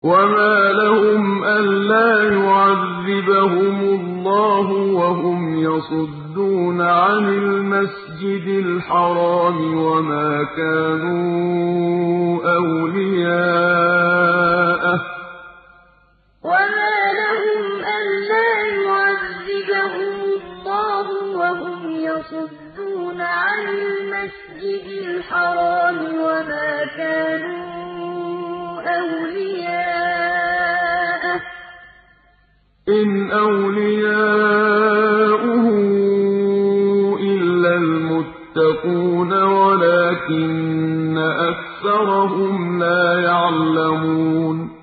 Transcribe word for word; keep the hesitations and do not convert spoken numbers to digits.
وَمَا لَهُمْ أَلَّا يُعَذِّبَهُمُ اللَّهُ وَهُمْ يَصُدُّونَ عَنِ الْمَسْجِدِ الْحَرَامِ وَمَا كَانُوا أَوْلِيَاءَهُ ۚ وَمَا لَهُمْ أَلَّا يُعَذِّبَهُمُ اللَّهُ وَهُمْ يَصُدُّونَ عَنِ الْمَسْجِدِ الْحَرَامِ وَمَا كَانُوا أَوْلِيَاءَهُ ۚ إِنْ أَوْلِيَاؤُهُ إِلَّا الْمُتَّقُونَ وَلَٰكِنَّ أَكْثَرَهُمْ لَا يَعْلَمُونَ